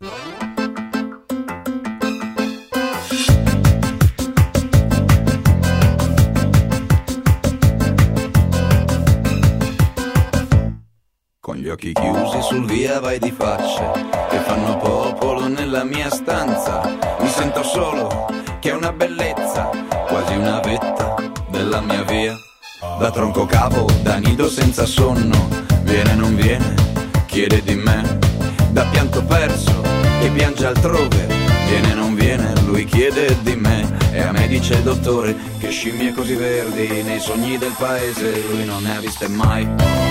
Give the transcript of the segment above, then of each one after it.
Con gli occhi chiusi sul via vai di faccia che fanno popolo nella mia stanza. Mi sento solo, che è una bellezza, quasi una vetta della mia via. Da tronco cavo, da nido senza sonno, viene non viene, chiede di me. Da pianto perso, che piange altrove, viene non viene, lui chiede di me. E a me dice il dottore che scimmie così verdi nei sogni del paese lui non ne ha viste mai.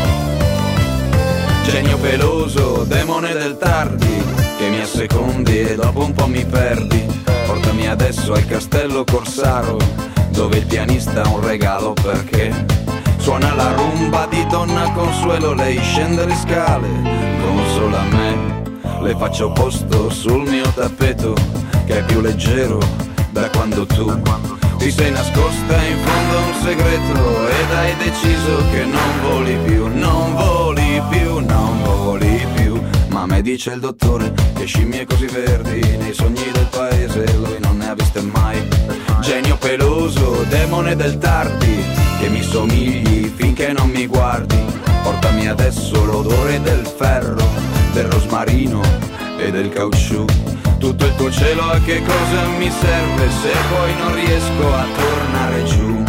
Genio peloso, demone del tardi, che mi assecondi e dopo un po' mi perdi. Portami adesso al castello Corsaro, dove il pianista ha un regalo perché suona la rumba di Donna Consuelo. Lei scende le scale, consola me, le faccio posto sul mio tappeto, che è più leggero da quando tu ti sei nascosta in fondo a un segreto ed hai deciso che non voli più, non voli più, non voli più. Ma me dice il dottore che scimmie così verdi nei sogni del paese lui non ne ha viste mai. Genio peloso, demone del tardi, che mi somigli finché non mi guardi. Portami adesso l'odore del ferro, del rosmarino e del caucciù. Tutto il tuo cielo a che cosa mi serve se poi non riesco a tornare giù.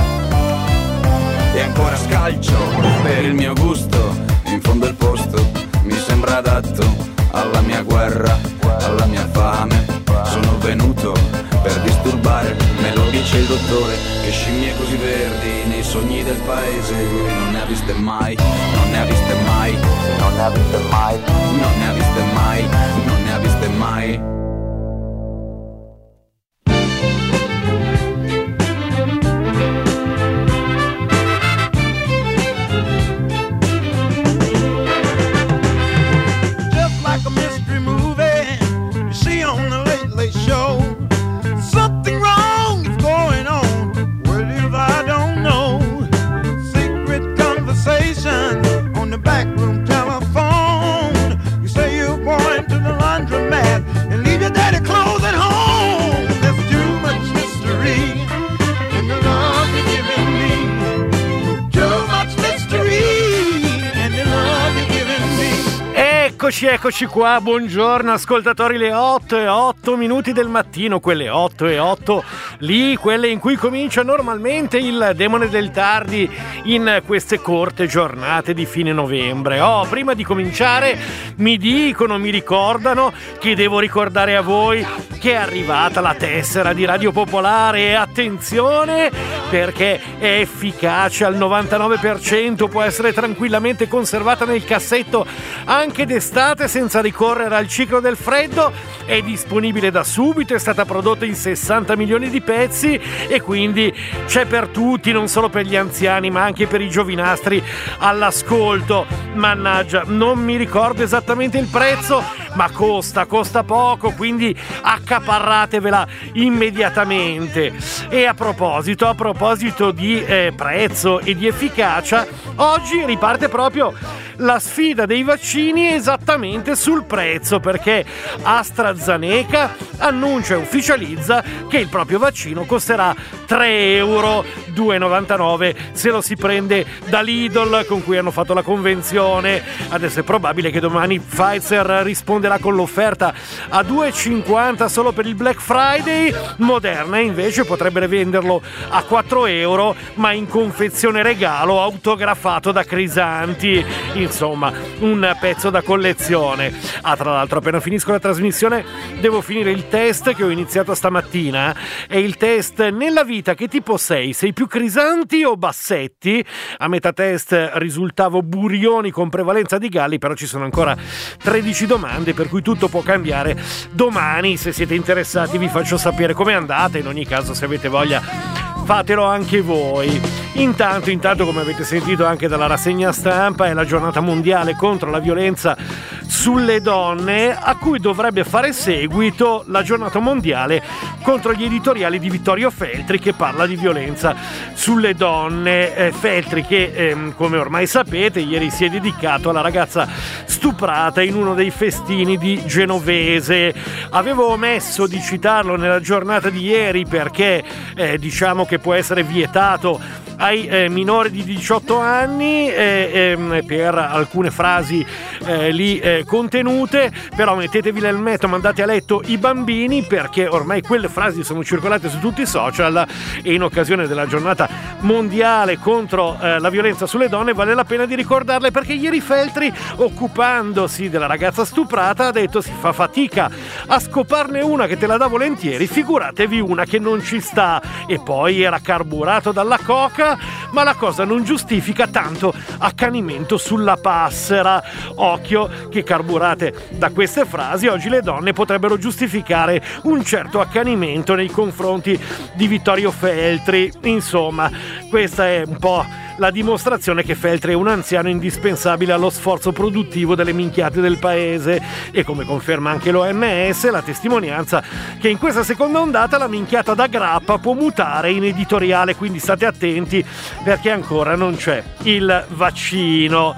E ancora scalcio per il mio gusto, in fondo il posto mi sembra adatto alla mia guerra, alla mia fame. Sono venuto per disturbare, me lo dice il dottore, che scimmie così verdi nei sogni del paese lui non ne ha viste mai, non ne ha viste mai, non ne ha viste mai, non ne ha viste mai, non ne ha viste mai. Eccoci qua, buongiorno ascoltatori, le 8:08 del mattino, quelle 8:08 lì, quelle in cui comincia normalmente il demone del tardi in queste corte giornate di fine novembre. Prima di cominciare mi ricordano che devo ricordare a voi che è arrivata la tessera di Radio Popolare e attenzione perché è efficace al 99%, può essere tranquillamente conservata nel cassetto anche d'estate senza ricorrere al ciclo del freddo, è disponibile da subito, è stata prodotta in 60 milioni di pezzi e quindi c'è per tutti, non solo per gli anziani ma anche per i giovinastri all'ascolto. Mannaggia, non mi ricordo esattamente il prezzo, ma costa poco, quindi accaparratevela immediatamente. E a proposito di prezzo e di efficacia, oggi riparte proprio la sfida dei vaccini esattamente sul prezzo, perché AstraZeneca annuncia e ufficializza che il proprio vaccino costerà €3, €2,99 se lo si prende da Lidl, con cui hanno fatto la convenzione. Adesso è probabile che domani Pfizer risponderà con l'offerta a €2,50 solo per il Black Friday. Moderna invece potrebbe venderlo a €4, ma in confezione regalo autografato da Crisanti. Insomma, un pezzo da collezione. Tra l'altro, appena finisco la trasmissione devo finire il test che ho iniziato stamattina. È il test nella vita: che tipo sei? Sei più Crisanti o Bassetti? A metà test risultavo Burioni con prevalenza di Galli, però ci sono ancora 13 domande, per cui tutto può cambiare. Domani, se siete interessati, vi faccio sapere com'è andata. In ogni caso, se avete voglia, fatelo anche voi. Intanto, come avete sentito anche dalla rassegna stampa, è la giornata mondiale contro la violenza sulle donne, a cui dovrebbe fare seguito la giornata mondiale contro gli editoriali di Vittorio Feltri, che parla di violenza sulle donne. Feltri che, come ormai sapete, ieri si è dedicato alla ragazza stuprata in uno dei festini di Genovese. Avevo omesso di citarlo nella giornata di ieri perché diciamo che può essere vietato ai minori di 18 anni per alcune frasi lì contenute, però mettetevi l'elmetto, mandate a letto i bambini, perché ormai quelle frasi sono circolate su tutti i social e in occasione della giornata mondiale contro la violenza sulle donne vale la pena di ricordarle, perché ieri Feltri, occupandosi della ragazza stuprata, ha detto: si fa fatica a scoparne una che te la dà volentieri, figuratevi una che non ci sta. E poi era carburato dalla coca, ma la cosa non giustifica tanto accanimento sulla passera. Occhio che, carburate da queste frasi, oggi le donne potrebbero giustificare un certo accanimento nei confronti di Vittorio Feltri. Insomma, questa è un po' la dimostrazione che Feltri è un anziano indispensabile allo sforzo produttivo delle minchiate del paese, e come conferma anche l'OMS, la testimonianza che in questa seconda ondata la minchiata da grappa può mutare in editoriale, quindi state attenti perché ancora non c'è il vaccino.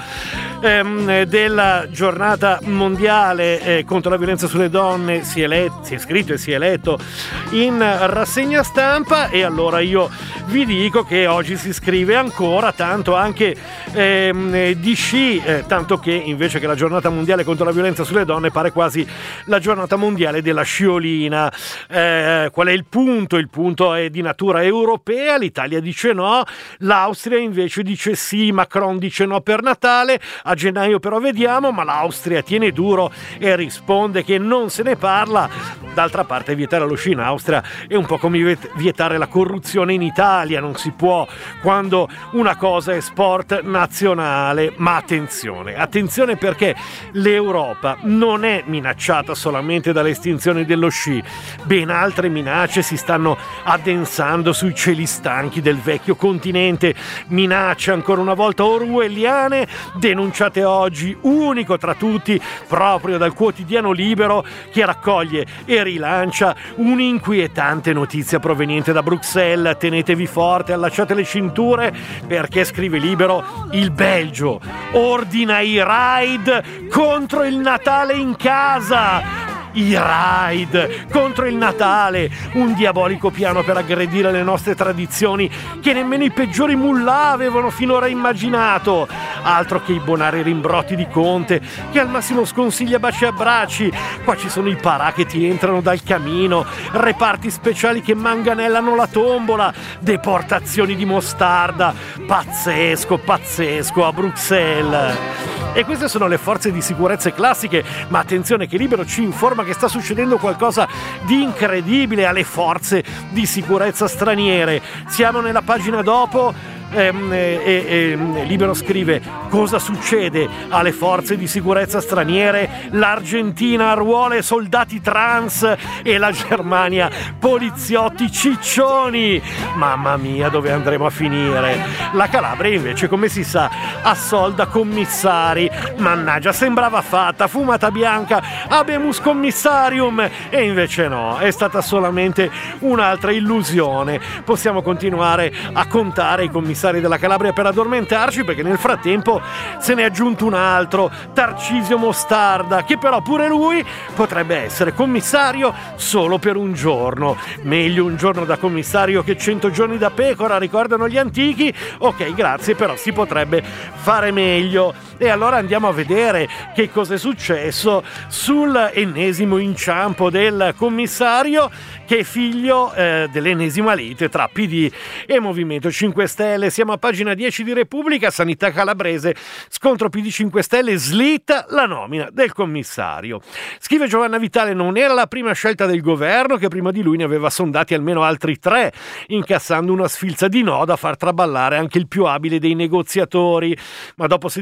Della giornata mondiale contro la violenza sulle donne si è scritto e si è letto in rassegna stampa, e allora io vi dico che oggi si scrive ancora tanto anche di sci, tanto che invece che la giornata mondiale contro la violenza sulle donne pare quasi la giornata mondiale della sciolina. Qual è il punto? Il punto è di natura europea, l'Italia dice no, l'Austria invece dice sì, Macron dice no per Natale, a gennaio però vediamo, ma l'Austria tiene duro e risponde che non se ne parla. D'altra parte vietare lo sci in Austria è un po' come vietare la corruzione in Italia, non si può quando una cosa è sport nazionale. Ma attenzione, perché l'Europa non è minacciata solamente dall'estinzione dello sci, ben altre minacce si stanno addensando sui cieli stanchi del vecchio continente, minacce ancora una volta orwelliane, denunciate oggi, unico tra tutti, proprio dal quotidiano Libero, che raccoglie e rilancia un'inquietante notizia proveniente da Bruxelles. Tenetevi forte, allacciate le cinture, perché, scrive Libero, il Belgio ordina i raid contro il Natale in casa. I raid contro il Natale, un diabolico piano per aggredire le nostre tradizioni che nemmeno i peggiori mullah avevano finora immaginato. Altro che i bonari rimbrotti di Conte, che al massimo sconsiglia baci e abbracci. Qua ci sono i parà che ti entrano dal camino, reparti speciali che manganellano la tombola, deportazioni di mostarda. Pazzesco a Bruxelles. E queste sono le forze di sicurezza classiche, ma attenzione che Libero ci informa che sta succedendo qualcosa di incredibile alle forze di sicurezza straniere. Siamo nella pagina dopo. Libero scrive: cosa succede alle forze di sicurezza straniere? L'Argentina arruola soldati trans e la Germania poliziotti ciccioni. Mamma mia, dove andremo a finire? La Calabria invece, come si sa, assolda commissari. Mannaggia, sembrava fatta, fumata bianca, habemus commissarium, e invece no, è stata solamente un'altra illusione. Possiamo continuare a contare i commissari della Calabria per addormentarci, perché nel frattempo se ne è aggiunto un altro, Tarcisio Mostarda, che però pure lui potrebbe essere commissario solo per un giorno. Meglio un giorno da commissario che 100 giorni da pecora, ricordano gli antichi. Ok, grazie, però si potrebbe fare meglio. E allora andiamo a vedere che cosa è successo sul ennesimo inciampo del commissario, che è figlio dell'ennesima lite tra PD e Movimento 5 Stelle. Siamo a pagina 10 di Repubblica, Sanità calabrese, scontro PD 5 Stelle, slitta la nomina del commissario. Scrive Giovanna Vitale: non era la prima scelta del governo, che prima di lui ne aveva sondati almeno altri 3, incassando una sfilza di no da far traballare anche il più abile dei negoziatori. Ma dopo 16 giorni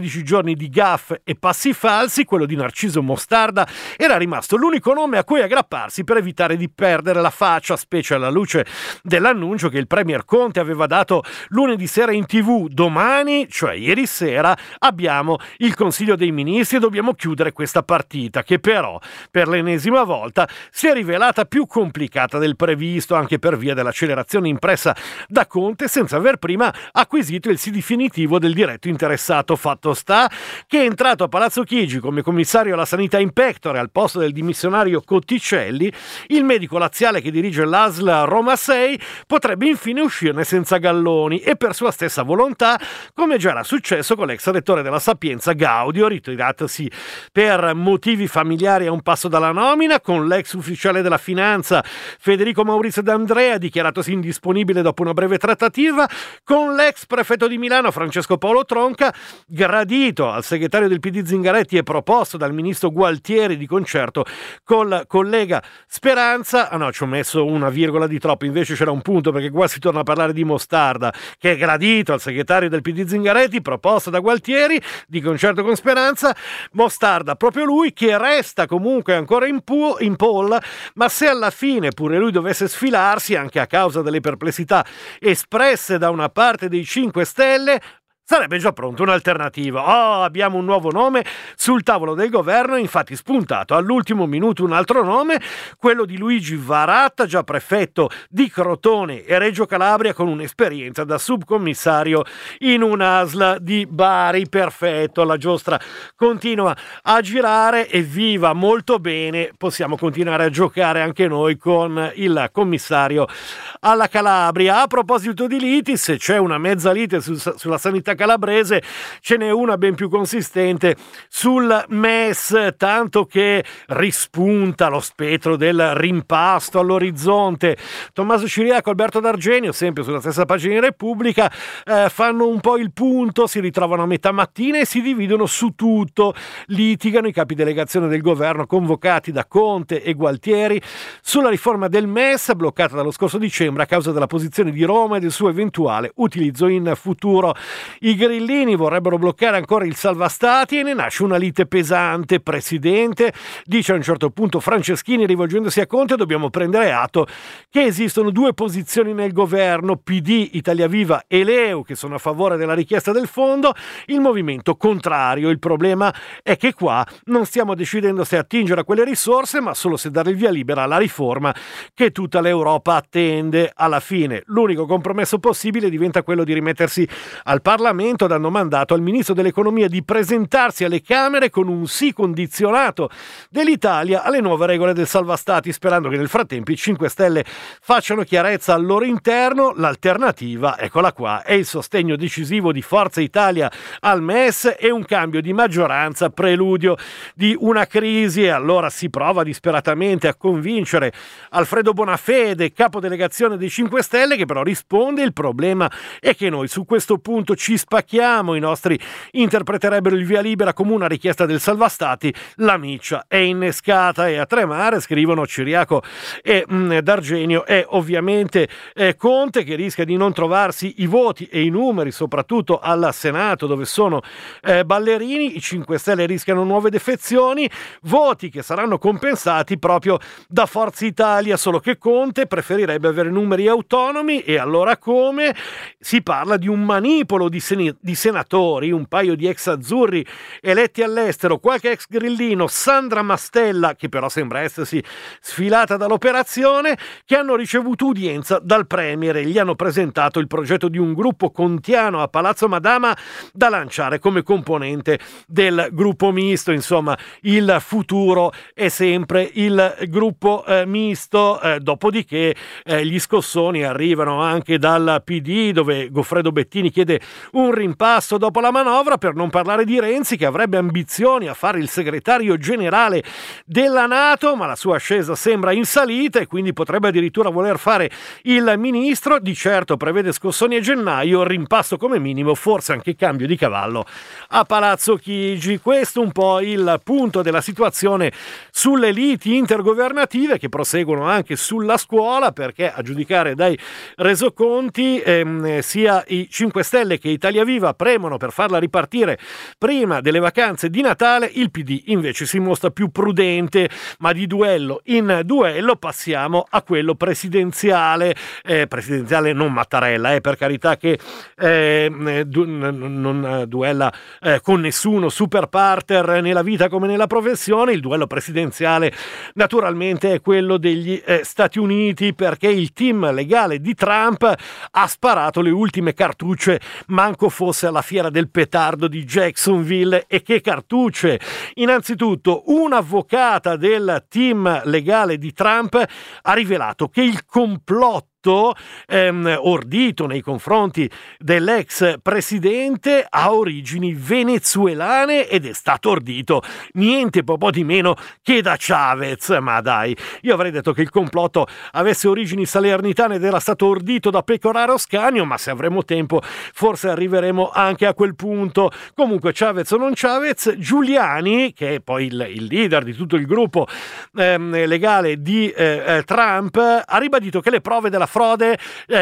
giorni di gaffe e passi falsi, quello di Narciso Mostarda era rimasto l'unico nome a cui aggrapparsi per evitare di perdere la faccia, specie alla luce dell'annuncio che il premier Conte aveva dato lunedì sera in TV. Domani, cioè ieri sera, abbiamo il Consiglio dei Ministri e dobbiamo chiudere questa partita, che però per l'ennesima volta si è rivelata più complicata del previsto, anche per via dell'accelerazione impressa da Conte senza aver prima acquisito il sì definitivo del diretto interessato. Fatto sta che è entrato a Palazzo Chigi come commissario alla sanità in pectore al posto del dimissionario Cotticelli. Il medico laziale che dirige l'ASL Roma 6 potrebbe infine uscirne senza galloni e per sua stessa volontà, come già era successo con l'ex rettore della Sapienza Gaudio, ritiratosi per motivi familiari a un passo dalla nomina, con l'ex ufficiale della finanza Federico Maurizio D'Andrea dichiaratosi indisponibile dopo una breve trattativa, con l'ex prefetto di Milano Francesco Paolo Tronca gradito al segretario del PD Zingaretti e proposto dal ministro Gualtieri di concerto col collega Speranza. Ci ho messo una virgola di troppo, invece c'era un punto, perché qua si torna a parlare di Mostarda, che è gradito al segretario del PD Zingaretti, proposto da Gualtieri di concerto con Speranza. Mostarda, proprio lui, che resta comunque ancora in poll, ma se alla fine pure lui dovesse sfilarsi, anche a causa delle perplessità espresse da una parte dei 5 Stelle, sarebbe già pronta un'alternativa. Abbiamo un nuovo nome sul tavolo del governo, infatti spuntato all'ultimo minuto un altro nome, quello di Luigi Varatta, già prefetto di Crotone e Reggio Calabria, con un'esperienza da subcommissario in un ASL di Bari. Perfetto, la giostra continua a girare e viva molto bene, possiamo continuare a giocare anche noi con il commissario alla Calabria. A proposito di liti, se c'è una mezza lite sulla sanità calabrese, ce n'è una ben più consistente sul MES, tanto che rispunta lo spettro del rimpasto all'orizzonte. Tommaso Ciriaco e Alberto D'Argenio, sempre sulla stessa pagina in Repubblica, fanno un po' il punto, si ritrovano a metà mattina e si dividono su tutto. Litigano i capi delegazione del governo convocati da Conte e Gualtieri sulla riforma del MES, bloccata dallo scorso dicembre a causa della posizione di Roma e del suo eventuale utilizzo in futuro. I grillini vorrebbero bloccare ancora il salva stati e ne nasce una lite pesante. Presidente, dice a un certo punto Franceschini rivolgendosi a Conte, dobbiamo prendere atto che esistono 2 posizioni nel governo, PD, Italia Viva e Leu, che sono a favore della richiesta del fondo, il movimento contrario. Il problema è che qua non stiamo decidendo se attingere a quelle risorse, ma solo se dare il via libera alla riforma che tutta l'Europa attende. Alla fine l'unico compromesso possibile diventa quello di rimettersi al Parlamento, dando mandato al ministro dell'economia di presentarsi alle Camere con un sì condizionato dell'Italia alle nuove regole del salva stati, sperando che nel frattempo i 5 Stelle facciano chiarezza al loro interno. L'alternativa, eccola qua, è il sostegno decisivo di Forza Italia al MES e un cambio di maggioranza preludio di una crisi. E allora si prova disperatamente a convincere Alfredo Bonafede, capodelegazione dei 5 Stelle, che però risponde: il problema è che noi su questo punto ci spacchiamo, i nostri interpreterebbero il via libera come una richiesta del salva stati, la miccia è innescata. E a tremare, scrivono Ciriaco e D'Argenio, è ovviamente Conte, che rischia di non trovarsi i voti e i numeri, soprattutto al Senato dove sono ballerini. I 5 Stelle rischiano nuove defezioni, voti che saranno compensati proprio da Forza Italia, solo che Conte preferirebbe avere numeri autonomi. E allora come? Si parla di un manipolo di senatori, un paio di ex azzurri eletti all'estero, qualche ex grillino, Sandra Mastella, che però sembra essersi sfilata dall'operazione, che hanno ricevuto udienza dal premier e gli hanno presentato il progetto di un gruppo contiano a Palazzo Madama da lanciare come componente del gruppo misto. Insomma, il futuro è sempre il gruppo misto. Dopodiché gli scossoni arrivano anche dal PD, dove Goffredo Bettini chiede un rimpasto dopo la manovra, per non parlare di Renzi, che avrebbe ambizioni a fare il segretario generale della NATO, ma la sua ascesa sembra in salita e quindi potrebbe addirittura voler fare il ministro. Di certo prevede scossoni a gennaio, rimpasto come minimo, forse anche cambio di cavallo a Palazzo Chigi. Questo un po' il punto della situazione sulle liti intergovernative, che proseguono anche sulla scuola, perché a giudicare dai resoconti sia i 5 Stelle che Italia Italia Viva premono per farla ripartire prima delle vacanze di Natale, il PD invece si mostra più prudente, ma di duello in duello passiamo a quello presidenziale, non Mattarella, per carità, che non duella con nessuno, super partner nella vita come nella professione. Il duello presidenziale naturalmente è quello degli Stati Uniti, perché il team legale di Trump ha sparato le ultime cartucce, manco fosse alla fiera del petardo di Jacksonville. E che cartucce! Innanzitutto, un'avvocata del team legale di Trump ha rivelato che il complotto ordito nei confronti dell'ex presidente ha origini venezuelane ed è stato ordito niente po' di meno che da Chavez. Ma dai, io avrei detto che il complotto avesse origini salernitane ed era stato ordito da Pecoraro Scanio, ma se avremo tempo forse arriveremo anche a quel punto. Comunque, Chavez o non Chavez, Giuliani, che è poi il leader di tutto il gruppo legale di Trump, ha ribadito che le prove della frode,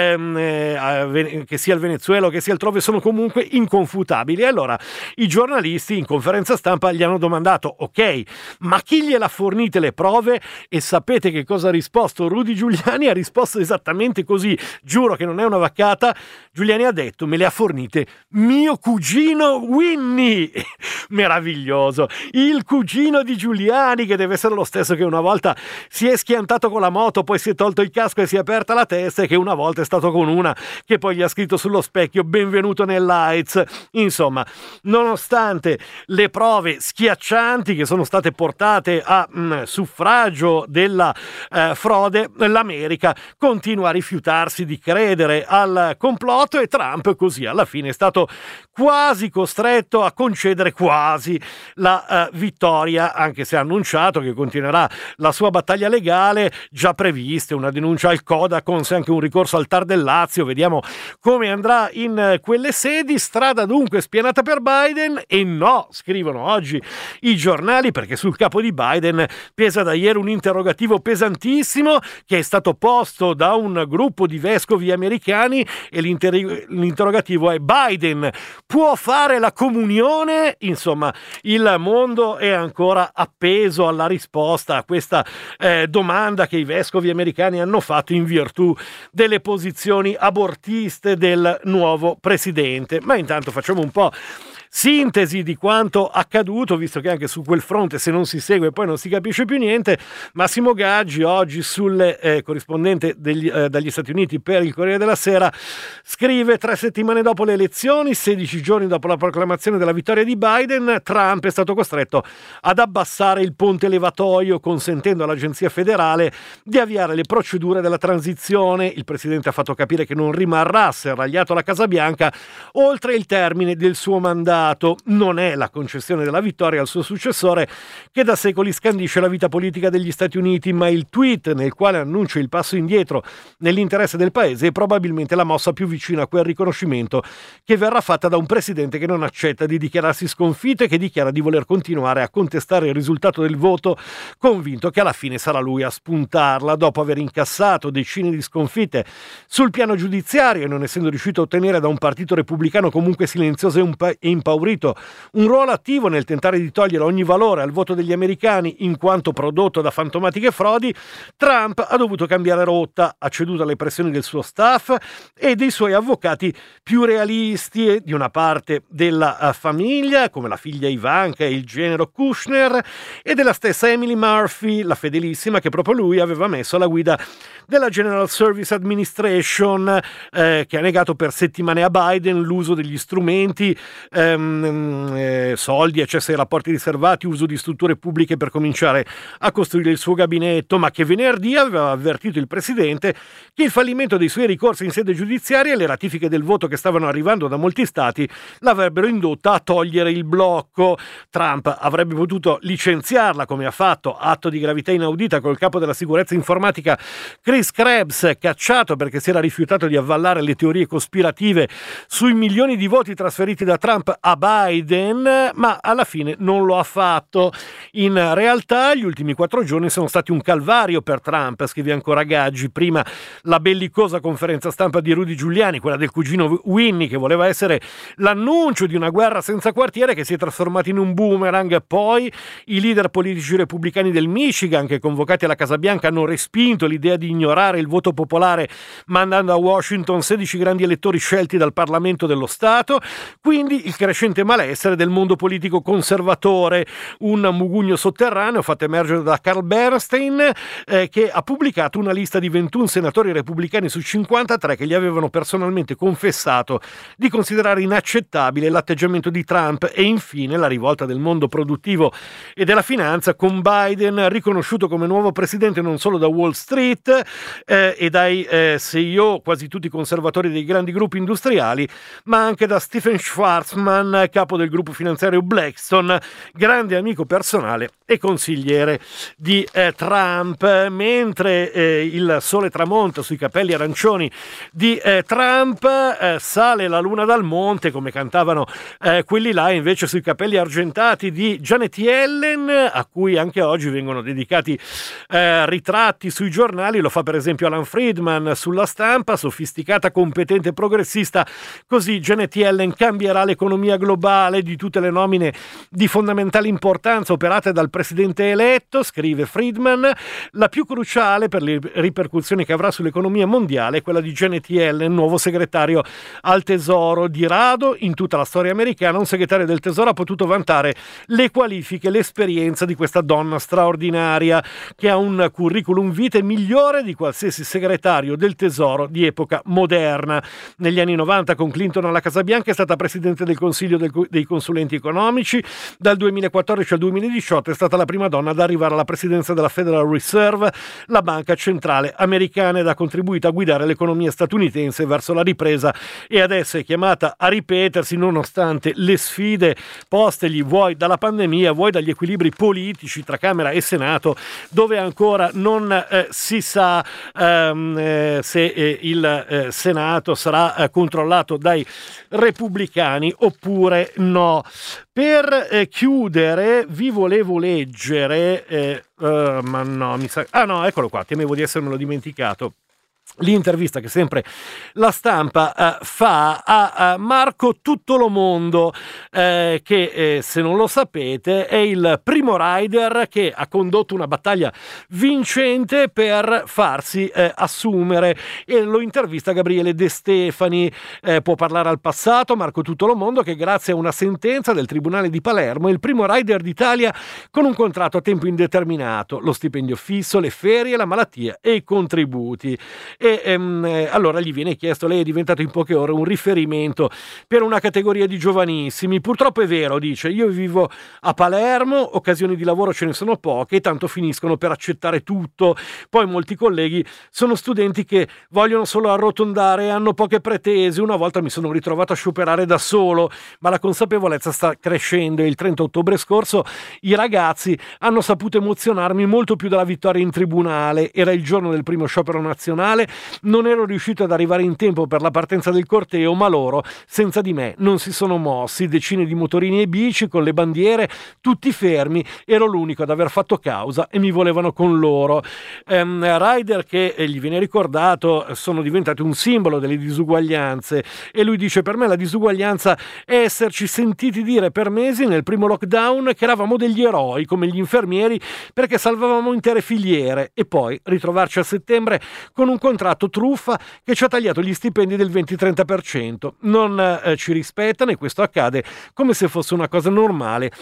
che sia il Venezuela o che sia altrove, sono comunque inconfutabili. E allora i giornalisti in conferenza stampa gli hanno domandato: ok, ma chi gliel'ha fornite le prove? E sapete che cosa ha risposto Rudy Giuliani? Ha risposto esattamente così, giuro che non è una vaccata. Giuliani ha detto: me le ha fornite mio cugino Winnie. Meraviglioso, il cugino di Giuliani, che deve essere lo stesso che una volta si è schiantato con la moto, poi si è tolto il casco e si è aperta la testa, e che una volta è stato con una che poi gli ha scritto sullo specchio benvenuto nell'AIDS. Insomma, nonostante le prove schiaccianti che sono state portate a suffragio della frode, l'America continua a rifiutarsi di credere al complotto, e Trump così alla fine è stato quasi costretto a concedere quasi la vittoria, anche se ha annunciato che continuerà la sua battaglia legale, già previste una denuncia al Codacons, anche un ricorso al TAR del Lazio. Vediamo come andrà in quelle sedi. Strada dunque spianata per Biden, e no, scrivono oggi i giornali, perché sul capo di Biden pesa da ieri un interrogativo pesantissimo che è stato posto da un gruppo di vescovi americani, e l'interrogativo è: Biden può fare la comunione? Insomma, il mondo è ancora appeso alla risposta a questa domanda che i vescovi americani hanno fatto in virtù delle posizioni abortiste del nuovo presidente. Ma intanto facciamo un po' sintesi di quanto accaduto, visto che anche su quel fronte, se non si segue, poi non si capisce più niente. Massimo Gaggi, oggi corrispondente dagli Stati Uniti per il Corriere della Sera, scrive: 3 settimane dopo le elezioni, 16 giorni dopo la proclamazione della vittoria di Biden, Trump è stato costretto ad abbassare il ponte levatoio, consentendo all'Agenzia federale di avviare le procedure della transizione. Il presidente ha fatto capire che non rimarrà serragliato alla Casa Bianca oltre il termine del suo mandato. Non è la concessione della vittoria al suo successore che da secoli scandisce la vita politica degli Stati Uniti, ma il tweet nel quale annuncia il passo indietro nell'interesse del paese è probabilmente la mossa più vicina a quel riconoscimento che verrà fatta da un presidente che non accetta di dichiararsi sconfitto e che dichiara di voler continuare a contestare il risultato del voto, convinto che alla fine sarà lui a spuntarla. Dopo aver incassato decine di sconfitte sul piano giudiziario e non essendo riuscito a ottenere da un partito repubblicano comunque silenzioso e impaurito un ruolo attivo nel tentare di togliere ogni valore al voto degli americani in quanto prodotto da fantomatiche frodi, Trump ha dovuto cambiare rotta, ha ceduto alle pressioni del suo staff e dei suoi avvocati più realisti e di una parte della famiglia, come la figlia Ivanka e il genero Kushner, e della stessa Emily Murphy, la fedelissima, che proprio lui aveva messo alla guida della General Service Administration, che ha negato per settimane a Biden l'uso degli strumenti, soldi, accessi ai rapporti riservati, uso di strutture pubbliche per cominciare a costruire il suo gabinetto, ma che venerdì aveva avvertito il presidente che il fallimento dei suoi ricorsi in sede giudiziaria e le ratifiche del voto che stavano arrivando da molti stati l'avrebbero indotta a togliere il blocco. Trump avrebbe potuto licenziarla, come ha fatto, atto di gravità inaudita, col capo della sicurezza informatica Chris Krebs, cacciato perché si era rifiutato di avvallare le teorie cospirative sui milioni di voti trasferiti da Trump a Biden, ma alla fine non lo ha fatto. In realtà gli ultimi 4 giorni sono stati un calvario per Trump, scrive ancora Gaggi. Prima la bellicosa conferenza stampa di Rudy Giuliani, quella del cugino Winnie, che voleva essere l'annuncio di una guerra senza quartiere, che si è trasformata in un boomerang. Poi i leader politici repubblicani del Michigan, che convocati alla Casa Bianca, hanno respinto l'idea di ignorare il voto popolare, mandando a Washington 16 grandi elettori scelti dal Parlamento dello Stato. Quindi il crescente malessere del mondo politico conservatore, un mugugno sotterraneo fatto emergere da Carl Bernstein, che ha pubblicato una lista di 21 senatori repubblicani su 53 che gli avevano personalmente confessato di considerare inaccettabile l'atteggiamento di Trump. E infine la rivolta del mondo produttivo e della finanza, con Biden riconosciuto come nuovo presidente non solo da Wall Street e dai CEO, quasi tutti conservatori dei grandi gruppi industriali, ma anche da Stephen Schwarzman, capo del gruppo finanziario Blackstone, grande amico personale e consigliere di Trump. Mentre il sole tramonta sui capelli arancioni di Trump, sale la luna dal monte, come cantavano quelli là. Invece sui capelli argentati di Janet Yellen, a cui anche oggi vengono dedicati ritratti sui giornali, lo fa per esempio Alan Friedman sulla Stampa. Sofisticata, competente, progressista, così Janet Yellen cambierà l'economia globale. Di tutte le nomine di fondamentale importanza operate dal presidente eletto, scrive Friedman, la più cruciale per le ripercussioni che avrà sull'economia mondiale è quella di Janet Yellen, nuovo segretario al tesoro. Di rado in tutta la storia americana un segretario del tesoro ha potuto vantare le qualifiche, l'esperienza di questa donna straordinaria, che ha un curriculum vitae migliore di qualsiasi segretario del tesoro di epoca moderna. Negli anni 90 con Clinton alla Casa Bianca è stata presidente del Consiglio dei consulenti economici. Dal 2014 al 2018 è stata la prima donna ad arrivare alla presidenza della Federal Reserve, la banca centrale americana, ed ha contribuito a guidare l'economia statunitense verso la ripresa, e adesso è chiamata a ripetersi nonostante le sfide postegli vuoi dalla pandemia, vuoi dagli equilibri politici tra Camera e Senato, dove ancora non si sa se il Senato sarà controllato dai repubblicani oppure no. Per chiudere vi volevo leggere ma no, mi sa... Ah no, eccolo qua, temevo di essermelo dimenticato. L'intervista che sempre la Stampa fa a Marco Tuttolomondo, che se non lo sapete è il primo rider che ha condotto una battaglia vincente per farsi assumere, e lo intervista Gabriele De Stefani. Può parlare al passato Marco Tuttolomondo, che grazie a una sentenza del Tribunale di Palermo è il primo rider d'Italia con un contratto a tempo indeterminato, lo stipendio fisso, le ferie, la malattia e i contributi. Allora gli viene chiesto: lei è diventato in poche ore un riferimento per una categoria di giovanissimi. Purtroppo è vero, dice, io vivo a Palermo, occasioni di lavoro ce ne sono poche e tanto finiscono per accettare tutto. Poi molti colleghi sono studenti che vogliono solo arrotondare e hanno poche pretese. Una volta mi sono ritrovato a scioperare da solo, ma la consapevolezza sta crescendo, e il 30 ottobre scorso i ragazzi hanno saputo emozionarmi molto più della vittoria in tribunale. Era il giorno del primo sciopero nazionale, non ero riuscito ad arrivare in tempo per la partenza del corteo, ma loro senza di me non si sono mossi. Decine di motorini e bici con le bandiere, tutti fermi, ero l'unico ad aver fatto causa e mi volevano con loro. Rider che gli viene ricordato sono diventati un simbolo delle disuguaglianze, e lui dice: per me la disuguaglianza è esserci sentiti dire per mesi nel primo lockdown che eravamo degli eroi come gli infermieri perché salvavamo intere filiere, e poi ritrovarci a settembre con un contratto truffa che ci ha tagliato gli stipendi del 20-30%. Non ci rispettano, e questo accade come se fosse una cosa normale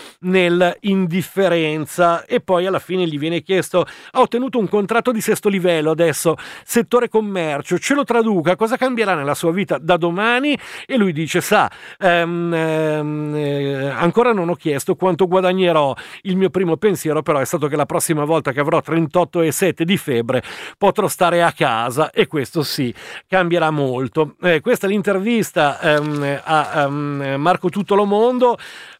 nell'indifferenza. E poi alla fine gli viene chiesto: ha ottenuto un contratto di sesto livello adesso, settore commercio, ce lo traduca, cosa cambierà nella sua vita da domani? E lui dice: sa, ancora non ho chiesto quanto guadagnerò, il mio primo pensiero però è stato che la prossima volta che avrò 38,7 di febbre potrò stare a casa scuola, e questo sì, cambierà molto. Questa è l'intervista a Marco Tuttolomondo,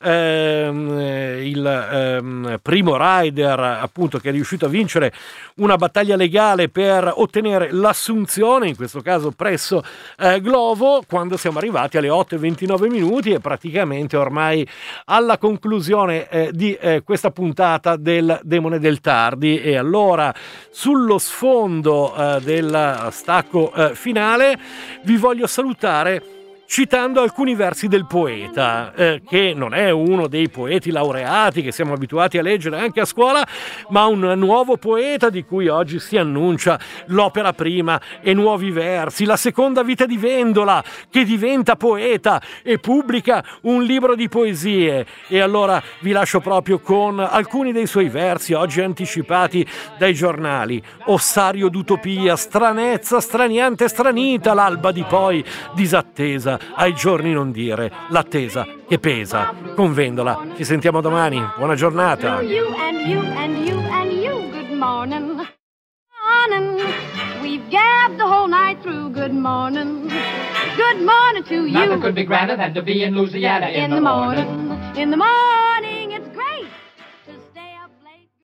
il primo rider appunto che è riuscito a vincere una battaglia legale per ottenere l'assunzione, in questo caso presso Glovo, quando siamo arrivati alle 8:29 minuti e praticamente ormai alla conclusione di questa puntata del Demone del Tardi. E allora, sullo sfondo del stacco finale, vi voglio salutare citando alcuni versi del poeta, che non è uno dei poeti laureati che siamo abituati a leggere anche a scuola, ma un nuovo poeta di cui oggi si annuncia l'opera prima e nuovi versi, la seconda vita di Vendola, che diventa poeta e pubblica un libro di poesie. E allora vi lascio proprio con alcuni dei suoi versi, oggi anticipati dai giornali. Ossario d'utopia, stranezza, straniante, stranita, l'alba di poi disattesa, ai giorni non dire, l'attesa che pesa. Con Vendola ci sentiamo domani, buona giornata. You and you and you and you, good morning. We've gabbed the whole night through, good morning. Good morning to you. Nothing could be grander than to be in Louisiana in the morning. In the morning.